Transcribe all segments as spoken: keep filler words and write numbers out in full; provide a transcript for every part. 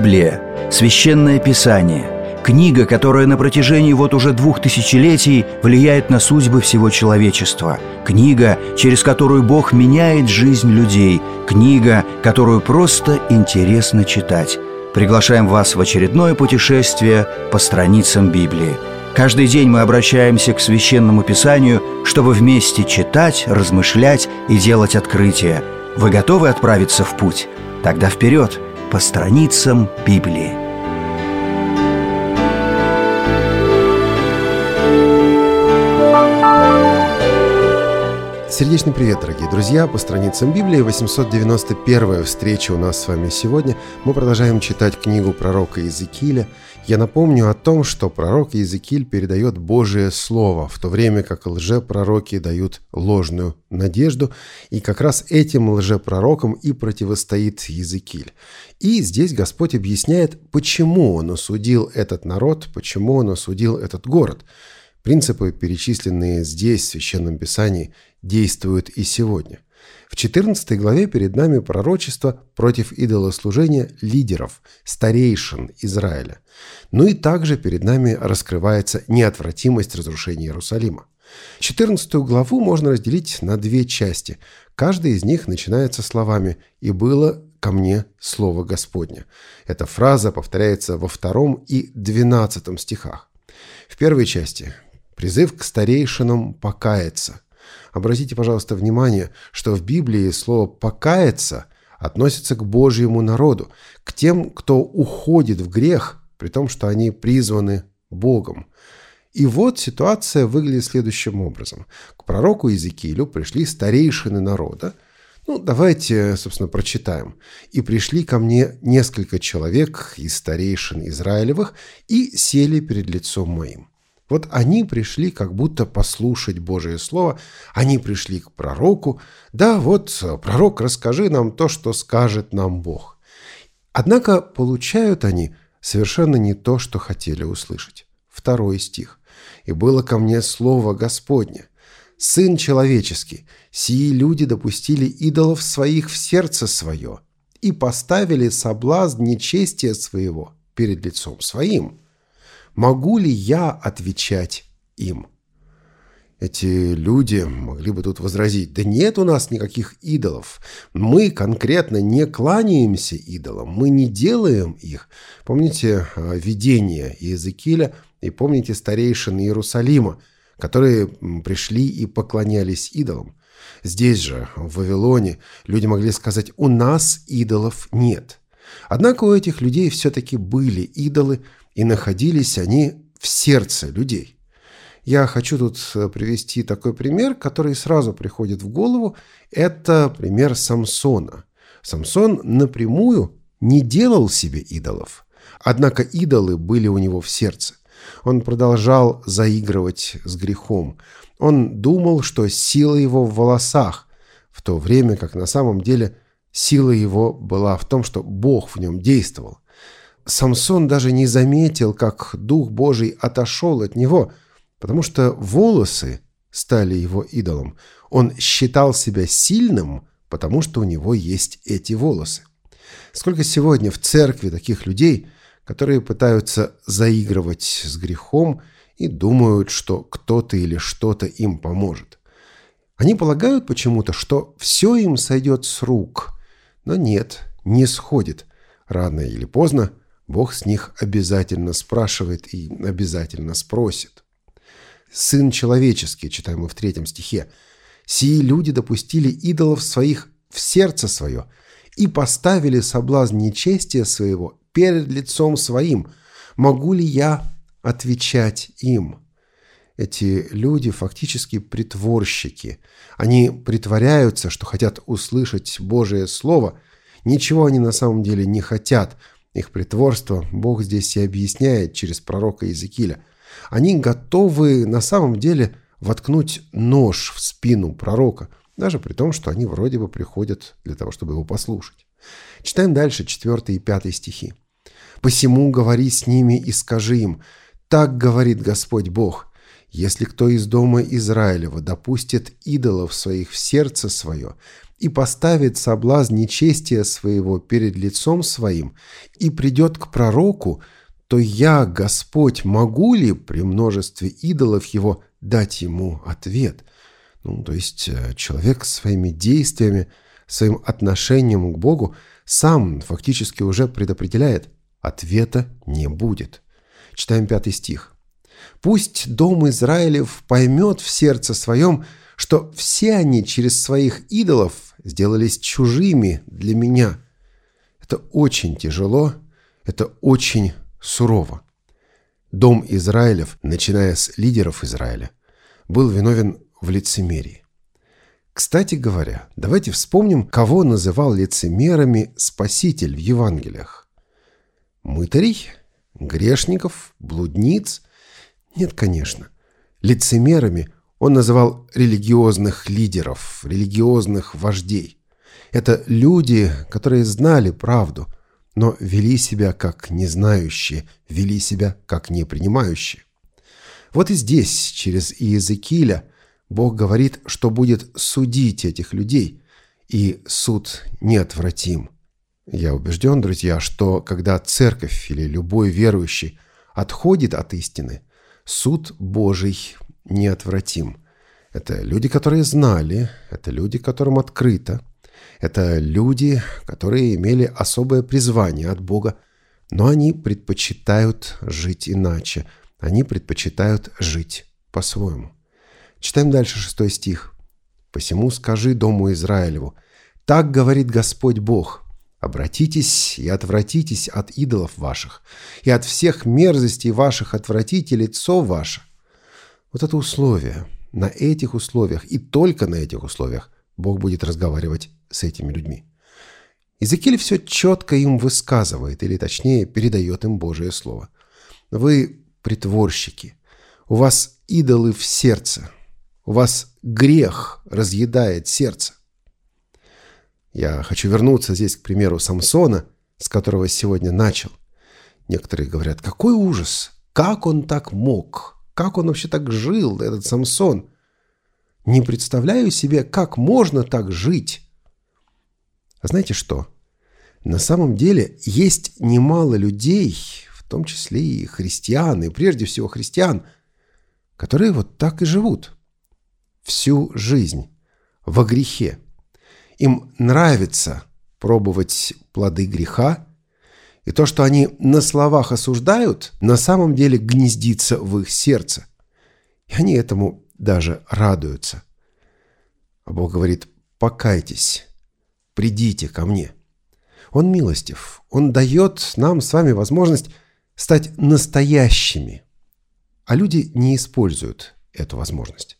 Библия – священное писание, книга, которая на протяжении вот уже двух тысячелетий влияет на судьбы всего человечества, книга, через которую Бог меняет жизнь людей, книга, которую просто интересно читать. Приглашаем вас в очередное путешествие по страницам Библии. Каждый день мы обращаемся к Священному Писанию, чтобы вместе читать, размышлять и делать открытия. Вы готовы отправиться в путь? Тогда вперед, по страницам Библии. Сердечный привет, дорогие друзья! По страницам Библии, восемьсот девяносто первая встреча у нас с вами сегодня. Мы продолжаем читать книгу пророка Иезекииля. Я напомню о том, что пророк Иезекииль передает Божие Слово, в то время как лжепророки дают ложную надежду. И как раз этим лжепророкам и противостоит Иезекииль. И здесь Господь объясняет, почему Он осудил этот народ, почему Он осудил этот город. Принципы, перечисленные здесь, в Священном Писании, действуют и сегодня. В четырнадцатой главе перед нами пророчество против идолослужения лидеров, старейшин Израиля. Ну и также перед нами раскрывается неотвратимость разрушения Иерусалима. четырнадцатую главу можно разделить на две части. Каждая из них начинается словами «И было ко мне слово Господне». Эта фраза повторяется во втором и двенадцатом стихах. В первой части призыв к старейшинам покаяться. Обратите, пожалуйста, внимание, что в Библии слово «покаяться» относится к Божьему народу, к тем, кто уходит в грех, при том, что они призваны Богом. И вот ситуация выглядит следующим образом. К пророку Иезекиилю пришли старейшины народа. Ну, давайте, собственно, прочитаем. «И пришли ко мне несколько человек из старейшин Израилевых и сели перед лицом моим». Вот они пришли как будто послушать Божие Слово, они пришли к пророку. Да, вот, пророк, расскажи нам то, что скажет нам Бог. Однако получают они совершенно не то, что хотели услышать. Второй стих. «И было ко мне слово Господне. Сын человеческий, сии люди допустили идолов своих в сердце свое и поставили соблазн нечестия своего перед лицом своим. Могу ли я отвечать им?» Эти люди могли бы тут возразить: да нет у нас никаких идолов. Мы конкретно не кланяемся идолам, мы не делаем их. Помните видение Иезекииля и помните старейшин Иерусалима, которые пришли и поклонялись идолам. Здесь же, в Вавилоне, люди могли сказать: у нас идолов нет. Однако у этих людей все-таки были идолы, и находились они в сердце людей. Я хочу тут привести такой пример, который сразу приходит в голову. Это пример Самсона. Самсон напрямую не делал себе идолов, однако идолы были у него в сердце. Он продолжал заигрывать с грехом. Он думал, что сила его в волосах, в то время как на самом деле сила его была в том, что Бог в нем действовал. Самсон даже не заметил, как Дух Божий отошел от него, потому что волосы стали его идолом. Он считал себя сильным, потому что у него есть эти волосы. Сколько сегодня в церкви таких людей, которые пытаются заигрывать с грехом и думают, что кто-то или что-то им поможет. Они полагают почему-то, что все им сойдет с рук, но нет, не сходит. Рано или поздно Бог с них обязательно спрашивает и обязательно спросит. «Сын человеческий», читаем мы в третьем стихе, «сии люди допустили идолов своих в сердце свое и поставили соблазн нечестия своего перед лицом своим. Могу ли я отвечать им?» Эти люди фактически притворщики. Они притворяются, что хотят услышать Божие Слово. Ничего они на самом деле не хотят. Их притворство Бог здесь и объясняет через пророка Иезекииля. Они готовы на самом деле воткнуть нож в спину пророка, даже при том, что они вроде бы приходят для того, чтобы его послушать. Читаем дальше четвертый и пятый стихи. «Посему говори с ними и скажи им: так говорит Господь Бог, если кто из дома Израилева допустит идолов своих в сердце свое и поставит соблазн нечестия своего перед лицом своим, и придет к пророку, то я, Господь, могу ли при множестве идолов его дать ему ответ?» Ну, то есть человек своими действиями, своим отношением к Богу сам фактически уже предопределяет: ответа не будет. Читаем пятый стих. «Пусть дом Израилев поймет в сердце своем, что все они через своих идолов сделались чужими для меня». Это очень тяжело, это очень сурово. Дом Израилев, начиная с лидеров Израиля, был виновен в лицемерии. Кстати говоря, давайте вспомним, кого называл лицемерами Спаситель в Евангелиях. Мытарей? Грешников? Блудниц? Нет, конечно. Лицемерами он называл религиозных лидеров, религиозных вождей. Это люди, которые знали правду, но вели себя как незнающие, вели себя как непринимающие. Вот и здесь, через Иезекииля, Бог говорит, что будет судить этих людей, и суд неотвратим. Я убежден, друзья, что когда церковь или любой верующий отходит от истины, суд Божий неотвратим. Это люди, которые знали, это люди, которым открыто, это люди, которые имели особое призвание от Бога, но они предпочитают жить иначе, они предпочитают жить по-своему. Читаем дальше шестой стих. «Посему скажи дому Израилеву: так говорит Господь Бог, обратитесь и отвратитесь от идолов ваших, и от всех мерзостей ваших отвратите лицо ваше». Вот это условие. На этих условиях и только на этих условиях Бог будет разговаривать с этими людьми. Иезекииль все четко им высказывает, или точнее передает им Божие Слово. Вы притворщики, у вас идолы в сердце, у вас грех разъедает сердце. Я хочу вернуться здесь к примеру Самсона, с которого сегодня начал. Некоторые говорят: какой ужас, как он так мог, как он вообще так жил, этот Самсон. Не представляю себе, как можно так жить. А знаете что? На самом деле есть немало людей, в том числе и христиан, и прежде всего христиан, которые вот так и живут. Всю жизнь во грехе. Им нравится пробовать плоды греха, и то, что они на словах осуждают, на самом деле гнездится в их сердце. И они этому даже радуются. А Бог говорит: покайтесь, придите ко мне. Он милостив, Он дает нам с вами возможность стать настоящими, а люди не используют эту возможность.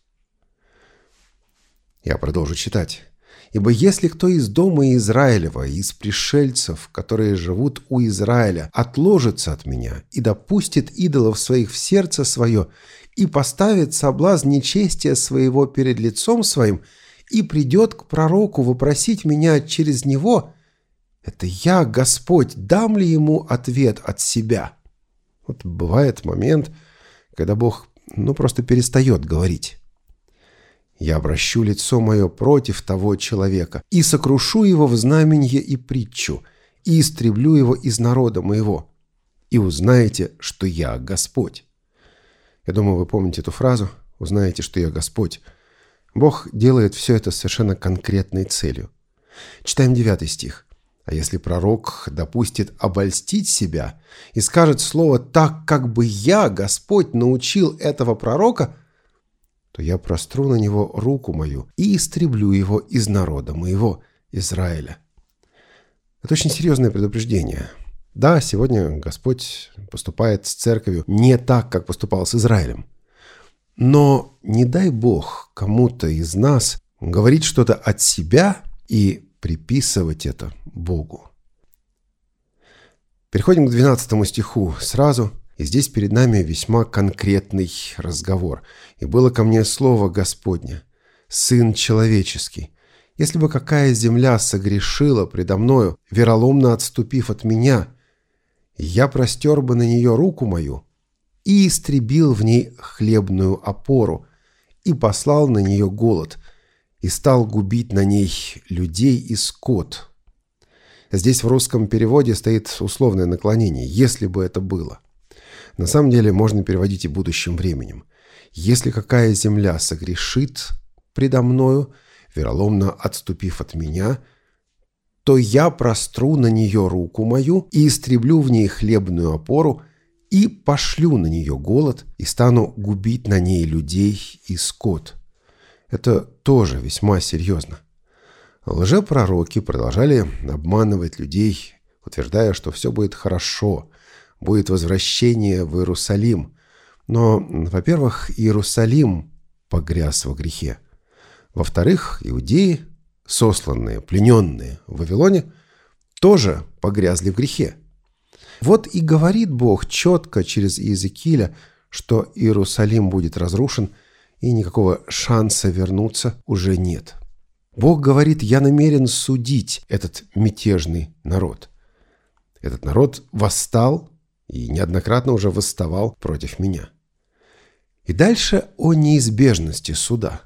Я продолжу читать. «Ибо если кто из дома Израилева, из пришельцев, которые живут у Израиля, отложится от меня и допустит идолов своих в сердце свое, и поставит соблазн нечестия своего перед лицом своим, и придет к пророку вопросить меня через него, это я, Господь, дам ли ему ответ от себя?» Вот бывает момент, когда Бог ну просто перестает говорить. «Я обращу лицо мое против того человека, и сокрушу его в знаменье и притчу, и истреблю его из народа моего, и узнаете, что я Господь». Я думаю, вы помните эту фразу «узнаете, что я Господь». Бог делает все это совершенно конкретной целью. Читаем девятый стих. «А если пророк допустит обольстить себя и скажет слово так, как бы я, Господь, научил этого пророка, то я простру на него руку мою и истреблю его из народа моего, Израиля». Это очень серьезное предупреждение. Да, сегодня Господь поступает с церковью не так, как поступал с Израилем. Но не дай Бог кому-то из нас говорить что-то от себя и приписывать это Богу. Переходим к двенадцатому стиху сразу. И здесь перед нами весьма конкретный разговор. «И было ко мне слово Господне, Сын человеческий, если бы какая земля согрешила предо мною, вероломно отступив от меня, я простер бы на нее руку мою и истребил в ней хлебную опору, и послал на нее голод, и стал губить на ней людей и скот». Здесь в русском переводе стоит условное наклонение «если бы это было». На самом деле можно переводить и будущим временем. «Если какая земля согрешит предо мною, вероломно отступив от меня, то я простру на нее руку мою и истреблю в ней хлебную опору, и пошлю на нее голод, и стану губить на ней людей и скот». Это тоже весьма серьезно. Лжепророки продолжали обманывать людей, утверждая, что все будет хорошо, будет возвращение в Иерусалим. Но, во-первых, Иерусалим погряз во грехе. Во-вторых, иудеи, сосланные, плененные в Вавилоне, тоже погрязли в грехе. Вот и говорит Бог четко через Иезекииля, что Иерусалим будет разрушен, и никакого шанса вернуться уже нет. Бог говорит: «Я намерен судить этот мятежный народ». Этот народ восстал и неоднократно уже восставал против меня. И дальше о неизбежности суда.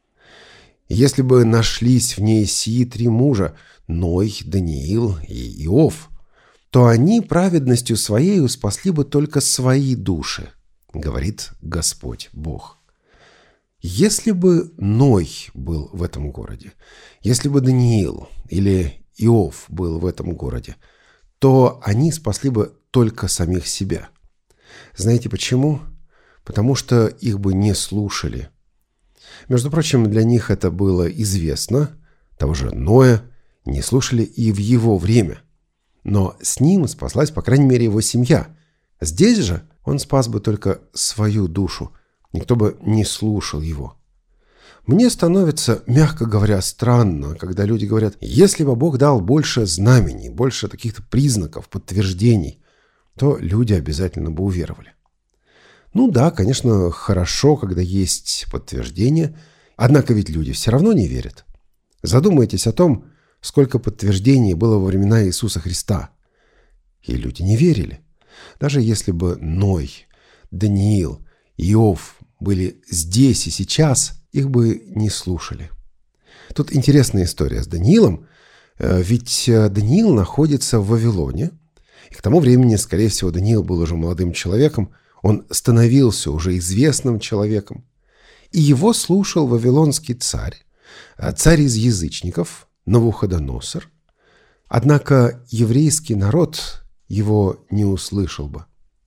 «Если бы нашлись в ней сии три мужа, Ной, Даниил и Иов, то они праведностью своею спасли бы только свои души, говорит Господь Бог». Если бы Ной был в этом городе, если бы Даниил или Иов был в этом городе, то они спасли бы только самих себя. Знаете почему? Потому что их бы не слушали. Между прочим, для них это было известно. Того же Ноя не слушали и в его время. Но с ним спаслась, по крайней мере, его семья. Здесь же он спас бы только свою душу. Никто бы не слушал его. Мне становится, мягко говоря, странно, когда люди говорят: если бы Бог дал больше знамений, больше каких-то признаков, подтверждений, то люди обязательно бы уверовали. Ну да, конечно, хорошо, когда есть подтверждения, однако ведь люди все равно не верят. Задумайтесь о том, сколько подтверждений было во времена Иисуса Христа. И люди не верили. Даже если бы Ной, Даниил, Иов были здесь и сейчас, их бы не слушали. Тут интересная история с Даниилом. Ведь Даниил находится в Вавилоне. И к тому времени, скорее всего, Даниил был уже молодым человеком. Он становился уже известным человеком. И его слушал вавилонский царь, царь из язычников, Навуходоносор. Однако еврейский народ его не услышал бы.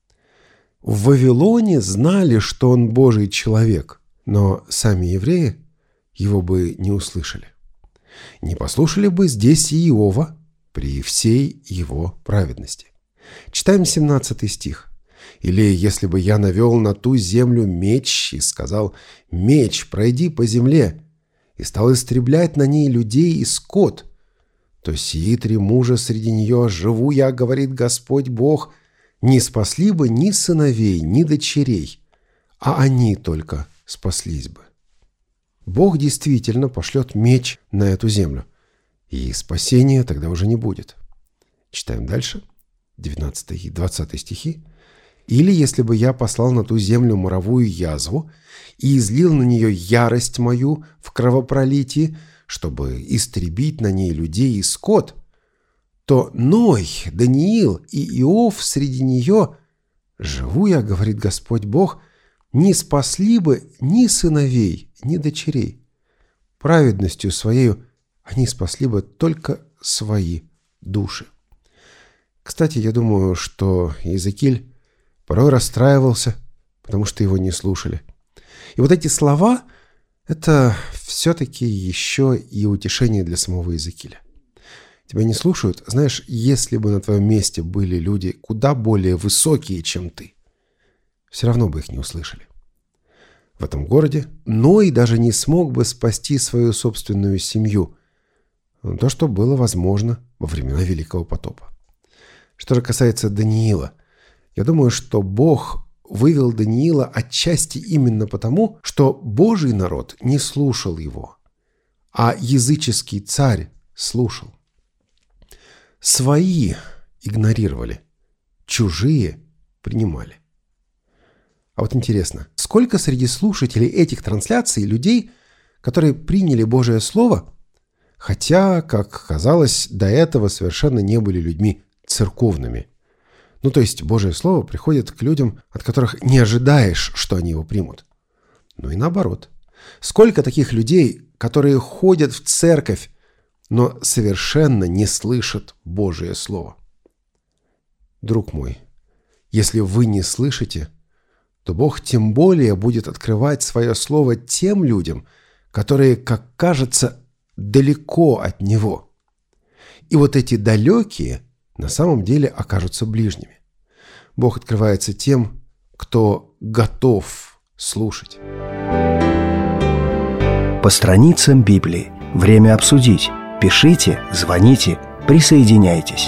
В Вавилоне знали, что он Божий человек, но сами евреи его бы не услышали. Не послушали бы здесь и Иова при всей его праведности. Читаем семнадцатый стих. «Или если бы я навел на ту землю меч и сказал: меч, пройди по земле, и стал истреблять на ней людей и скот, то сии три мужа среди нее живу я, говорит Господь Бог, не спасли бы ни сыновей, ни дочерей, а они только спаслись бы». Бог действительно пошлет меч на эту землю, и спасения тогда уже не будет. Читаем дальше, девятнадцатый и двадцатый стихи. «Или если бы я послал на ту землю моровую язву и излил на нее ярость мою в кровопролитии, чтобы истребить на ней людей и скот, то Ной, Даниил и Иов среди нее, живу я, говорит Господь Бог, не спасли бы ни сыновей, ни дочерей. Праведностью своею они спасли бы только свои души». Кстати, я думаю, что Иезекииль порой расстраивался, потому что его не слушали. И вот эти слова – это все-таки еще и утешение для самого Иезекииля. Тебя не слушают? Знаешь, если бы на твоем месте были люди куда более высокие, чем ты, все равно бы их не услышали. В этом городе Ной даже не смог бы спасти свою собственную семью. То, что было возможно во времена Великого потопа. Что же касается Даниила, я думаю, что Бог вывел Даниила отчасти именно потому, что Божий народ не слушал его, а языческий царь слушал. Свои игнорировали, чужие принимали. А вот интересно, сколько среди слушателей этих трансляций людей, которые приняли Божие Слово, хотя, как казалось, до этого совершенно не были людьми церковными. Ну, то есть Божие Слово приходит к людям, от которых не ожидаешь, что они его примут. Ну и наоборот. Сколько таких людей, которые ходят в церковь, но совершенно не слышат Божие Слово? Друг мой, если вы не слышите, то Бог тем более будет открывать свое Слово тем людям, которые, как кажется, далеко от Него. И вот эти далекие на самом деле окажутся ближними. Бог открывается тем, кто готов слушать. По страницам Библии. Время обсудить. Пишите, звоните, присоединяйтесь.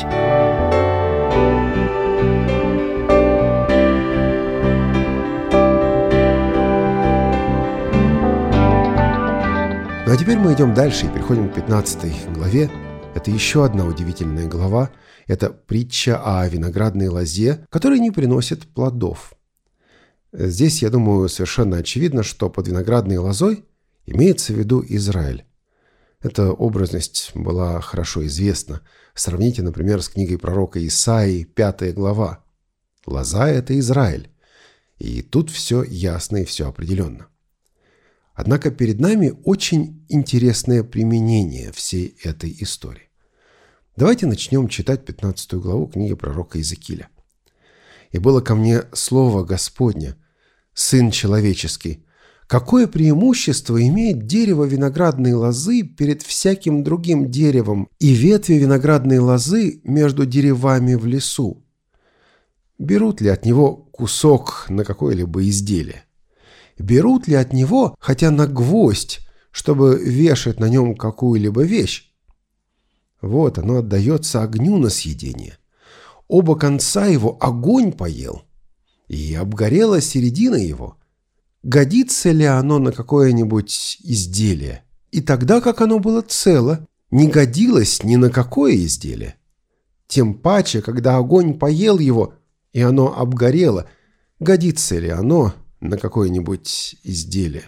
Ну а теперь мы идем дальше и переходим к пятнадцатой главе. Это еще одна удивительная глава. Это притча о виноградной лозе, которая не приносит плодов. Здесь, я думаю, совершенно очевидно, что под виноградной лозой имеется в виду Израиль. Эта образность была хорошо известна. Сравните, например, с книгой пророка Исаии, пятая глава. Лоза – это Израиль. И тут все ясно и все определенно. Однако перед нами очень интересное применение всей этой истории. Давайте начнем читать пятнадцатую главу книги пророка Иезекииля. «И было ко мне слово Господне, Сын человеческий, какое преимущество имеет дерево виноградной лозы перед всяким другим деревом и ветви виноградной лозы между деревами в лесу? Берут ли от него кусок на какое-либо изделие? Берут ли от него хотя на гвоздь, чтобы вешать на нем какую-либо вещь? Вот оно отдается огню на съедение. Оба конца его огонь поел, и обгорела середина его. Годится ли оно на какое-нибудь изделие? И тогда, как оно было цело, не годилось ни на какое изделие. Тем паче, когда огонь поел его, и оно обгорело, годится ли оно на какое-нибудь изделие?»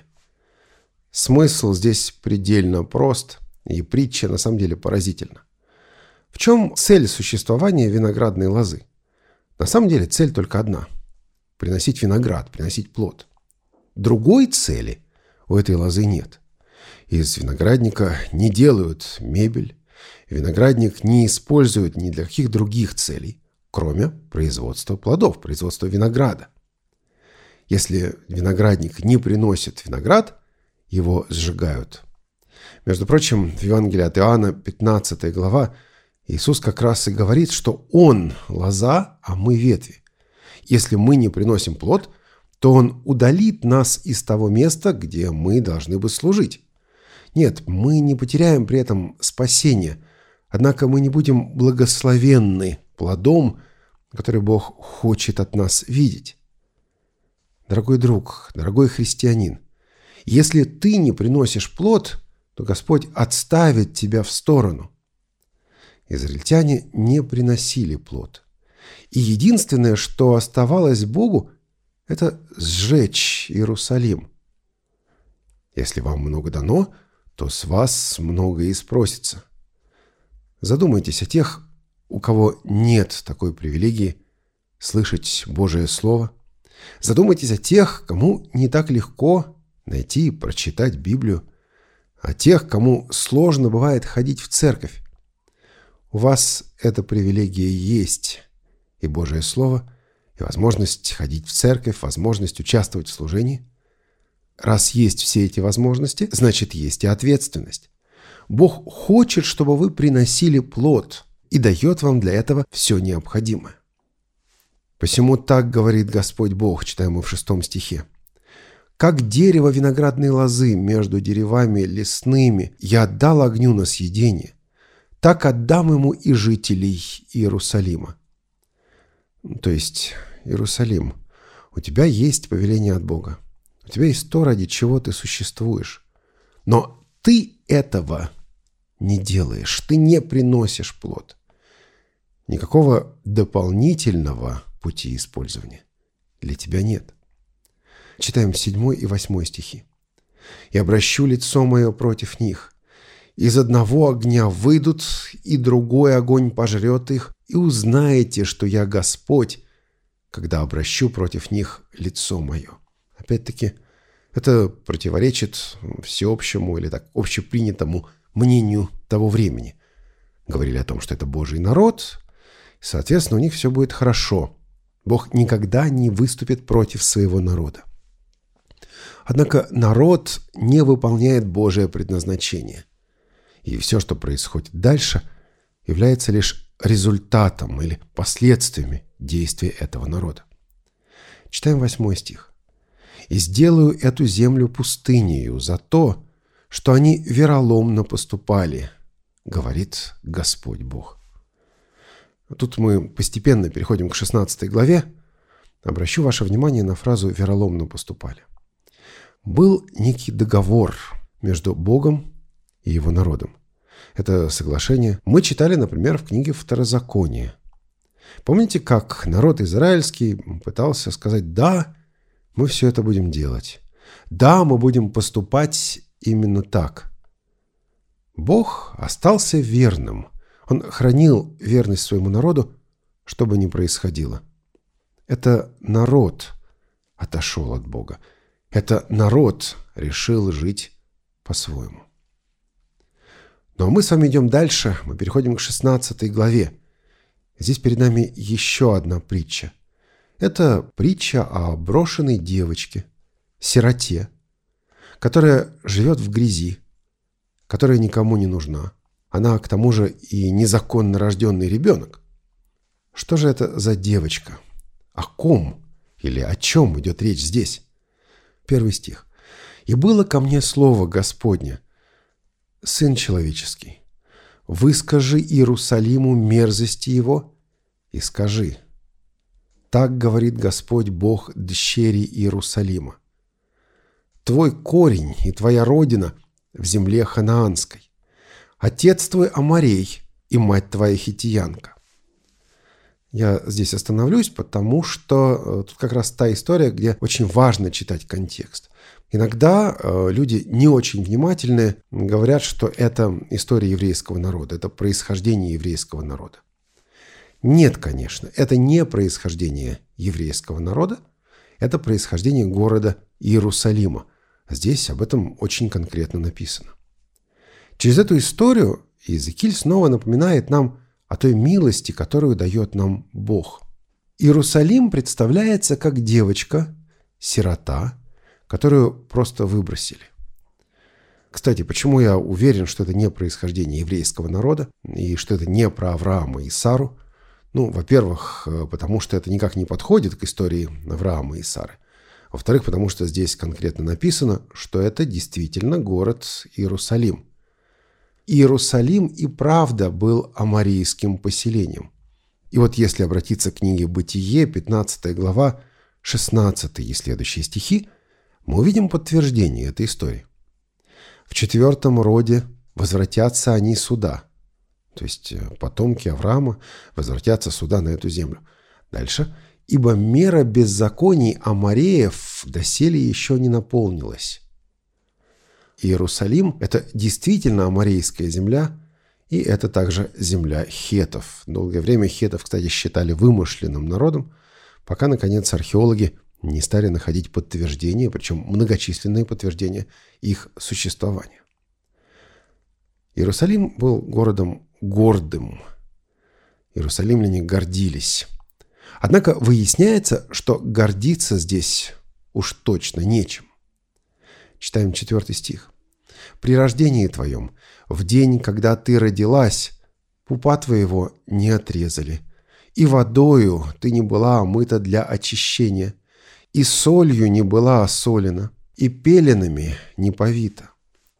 Смысл здесь предельно прост, и притча на самом деле поразительна. В чем цель существования виноградной лозы? На самом деле цель только одна – приносить виноград, приносить плод. Другой цели у этой лозы нет. Из виноградника не делают мебель, виноградник не используют ни для каких других целей, кроме производства плодов, производства винограда. Если виноградник не приносит виноград, его сжигают. Между прочим, в Евангелии от Иоанна, пятнадцатая глава, Иисус как раз и говорит, что Он – лоза, а мы – ветви. Если мы не приносим плод, то Он удалит нас из того места, где мы должны бы служить. Нет, мы не потеряем при этом спасение, однако мы не будем благословенны плодом, который Бог хочет от нас видеть. Дорогой друг, дорогой христианин, если ты не приносишь плод, то Господь отставит тебя в сторону. Израильтяне не приносили плод. И единственное, что оставалось Богу, это сжечь Иерусалим. Если вам много дано, то с вас многое и спросится. Задумайтесь о тех, у кого нет такой привилегии слышать Божие Слово. Задумайтесь о тех, кому не так легко найти и прочитать Библию, о тех, кому сложно бывает ходить в церковь. У вас эта привилегия есть, и Божие Слово, и возможность ходить в церковь, возможность участвовать в служении. Раз есть все эти возможности, значит, есть и ответственность. Бог хочет, чтобы вы приносили плод, и дает вам для этого все необходимое. «Посему так говорит Господь Бог», читаем мы в шестом стихе. «Как дерево виноградной лозы между деревами лесными я отдал огню на съедение, так отдам ему и жителей Иерусалима». То есть, Иерусалим, у тебя есть повеление от Бога. У тебя есть то, ради чего ты существуешь. Но ты этого не делаешь, ты не приносишь плод. Никакого дополнительного пути использования для тебя нет. Читаем седьмой и восьмой стихи. и обращу лицо мое против них. Из одного огня выйдут, и другой огонь пожрет их, и узнаете, что я Господь, когда обращу против них лицо мое». Опять-таки, это противоречит всеобщему или так общепринятому мнению того времени. Говорили о том, что это Божий народ, и, соответственно, у них все будет хорошо. Бог никогда не выступит против своего народа. Однако народ не выполняет Божие предназначение. И все, что происходит дальше, является лишь результатом или последствиями действия этого народа. Читаем восьмой стих. «И сделаю эту землю пустынею за то, что они вероломно поступали, говорит Господь Бог». Тут мы постепенно переходим к шестнадцатой главе. Обращу ваше внимание на фразу «вероломно поступали». Был некий договор между Богом и его народом. Это соглашение мы читали, например, в книге Второзакония. Помните, как народ израильский пытался сказать: «Да, мы все это будем делать. Да, мы будем поступать именно так». Бог остался верным. Он хранил верность своему народу, что бы ни происходило. Это народ отошел от Бога. Это народ решил жить по-своему. Ну а мы с вами идем дальше. Мы переходим к шестнадцатой главе. Здесь перед нами еще одна притча. Это притча о брошенной девочке, сироте, которая живет в грязи, которая никому не нужна. Она, к тому же, и незаконно рожденный ребенок. Что же это за девочка? О ком или о чем идет речь здесь? Первый стих. «И было ко мне слово Господне: Сын человеческий, выскажи Иерусалиму мерзости его и скажи: так говорит Господь Бог дщери Иерусалима. Твой корень и твоя родина в земле ханаанской. Отец твой Аморей и мать твоя хиттиянка». Я здесь остановлюсь, потому что тут как раз та история, где очень важно читать контекст. Иногда э, люди не очень внимательные говорят, что это история еврейского народа, это происхождение еврейского народа. Нет, конечно, это не происхождение еврейского народа, это происхождение города Иерусалима. Здесь об этом очень конкретно написано. Через эту историю Иезекииль снова напоминает нам о той милости, которую дает нам Бог. Иерусалим представляется как девочка, сирота, которую просто выбросили. Кстати, почему я уверен, что это не происхождение еврейского народа и что это не про Авраама и Сару? Ну, во-первых, потому что это никак не подходит к истории Авраама и Сары. Во-вторых, потому что здесь конкретно написано, что это действительно город Иерусалим. Иерусалим и правда был аморейским поселением. И вот если обратиться к книге «Бытие», пятнадцатая глава, шестнадцатый и следующие стихи, мы увидим подтверждение этой истории. «В четвертом роде возвратятся они сюда». То есть потомки Авраама возвратятся сюда, на эту землю. Дальше. «Ибо мера беззаконий амореев доселе еще не наполнилась». Иерусалим – это действительно аморейская земля, и это также земля хеттов. Долгое время хеттов, кстати, считали вымышленным народом, пока, наконец, археологи не стали находить подтверждения, причем многочисленные подтверждения их существования. Иерусалим был городом гордым. Иерусалимляне гордились. Однако выясняется, что гордиться здесь уж точно нечем. Читаем четвертый стих. «При рождении твоем, в день, когда ты родилась, пупа твоего не отрезали, и водою ты не была омыта для очищения, и солью не была осолена, и пеленами не повита».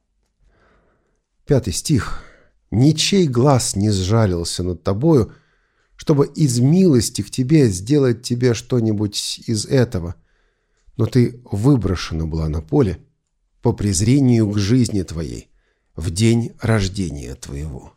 Пятый стих. «Ничей глаз не сжалился над тобою, чтобы из милости к тебе сделать тебе что-нибудь из этого, но ты выброшена была на поле по презрению к жизни твоей в день рождения твоего».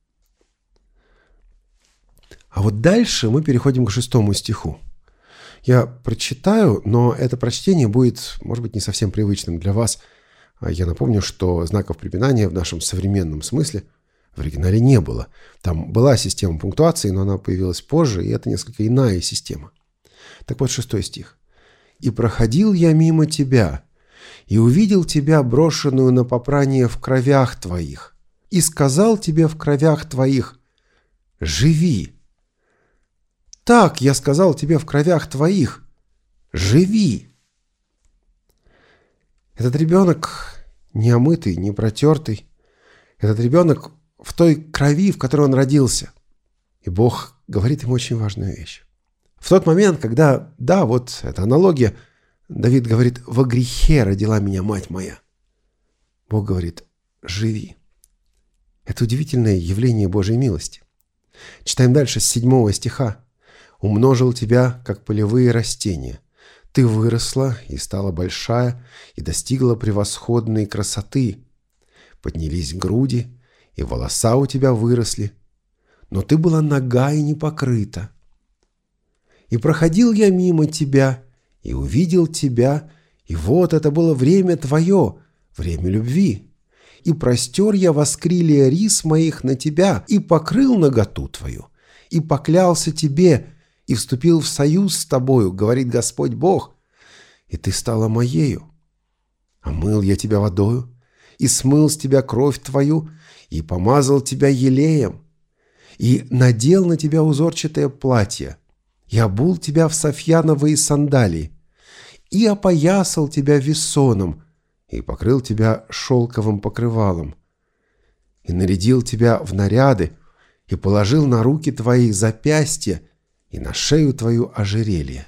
А вот дальше мы переходим к шестому стиху. Я прочитаю, но это прочтение будет, может быть, не совсем привычным для вас. Я напомню, что знаков препинания в нашем современном смысле в оригинале не было. Там была система пунктуации, но она появилась позже, и это несколько иная система. Так вот, шестой стих. «И проходил я мимо тебя, и увидел тебя, брошенную на попрание в кровях твоих, и сказал тебе в кровях твоих: живи. Так я сказал тебе в кровях твоих: живи». Этот ребенок не омытый, не протертый. Этот ребенок в той крови, в которой он родился. И Бог говорит ему очень важную вещь. В тот момент, когда, да, вот эта аналогия, Давид говорит: «Во грехе родила меня мать моя». Бог говорит: «Живи». Это удивительное явление Божьей милости. Читаем дальше с седьмого стиха. «Умножил тебя, как полевые растения. Ты выросла и стала большая, и достигла превосходной красоты. Поднялись груди, и волоса у тебя выросли. Но ты была нага и не покрыта. И проходил я мимо тебя, и увидел тебя, и вот это было время твое, время любви. И простер я воскрилия рис моих на тебя, и покрыл наготу твою, и поклялся тебе, и вступил в союз с тобою, говорит Господь Бог, и ты стала моею. Омыл я тебя водою, и смыл с тебя кровь твою, и помазал тебя елеем, и надел на тебя узорчатое платье, и обул тебя в софьяновые сандалии, и опоясал тебя весоном, и покрыл тебя шелковым покрывалом, и нарядил тебя в наряды, и положил на руки твои запястья, и на шею твою ожерелье».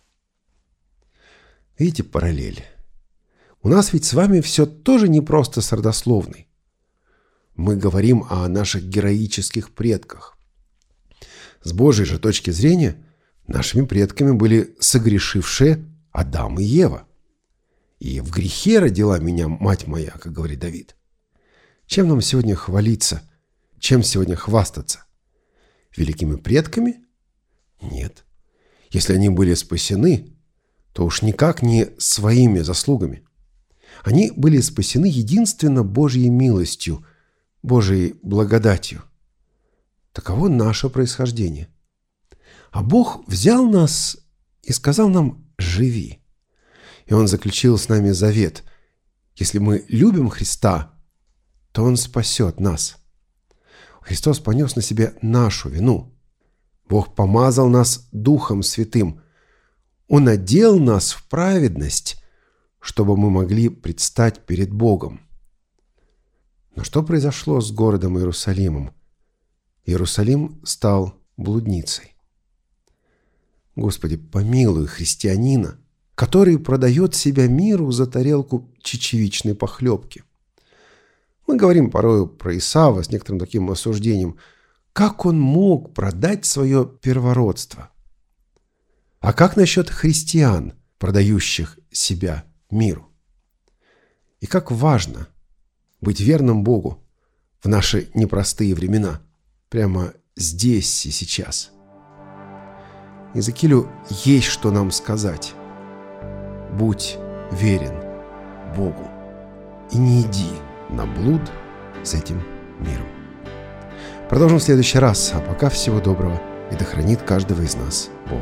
Видите параллель? У нас ведь с вами все тоже не просто с родословной. Мы говорим о наших героических предках. С Божьей же точки зрения нашими предками были согрешившие Адам и Ева. «И в грехе родила меня мать моя», как говорит Давид. Чем нам сегодня хвалиться? Чем сегодня хвастаться? Великими предками? Нет. Если они были спасены, то уж никак не своими заслугами. Они были спасены единственно Божьей милостью, Божьей благодатью. Таково наше происхождение. А Бог взял нас и сказал нам: «Живи». И Он заключил с нами завет. Если мы любим Христа, то Он спасет нас. Христос понес на себе нашу вину. Бог помазал нас Духом Святым. Он одел нас в праведность, чтобы мы могли предстать перед Богом. Но что произошло с городом Иерусалимом? Иерусалим стал блудницей. Господи, помилуй христианина, который продает себя миру за тарелку чечевичной похлебки. Мы говорим порою про Исава с некоторым таким осуждением. Как он мог продать свое первородство? А как насчет христиан, продающих себя миру? И как важно быть верным Богу в наши непростые времена, прямо здесь и сейчас. Иезекиилю есть что нам сказать. Будь верен Богу и не иди на блуд с этим миром. Продолжим в следующий раз, а пока всего доброго, и да хранит каждого из нас Бог.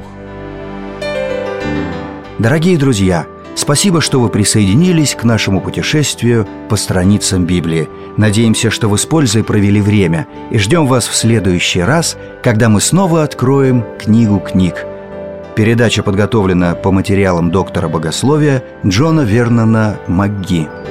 Дорогие друзья, спасибо, что вы присоединились к нашему путешествию по страницам Библии. Надеемся, что вы с пользой провели время, и ждем вас в следующий раз, когда мы снова откроем книгу книг. Передача подготовлена по материалам доктора богословия Джона Вернона МакГи.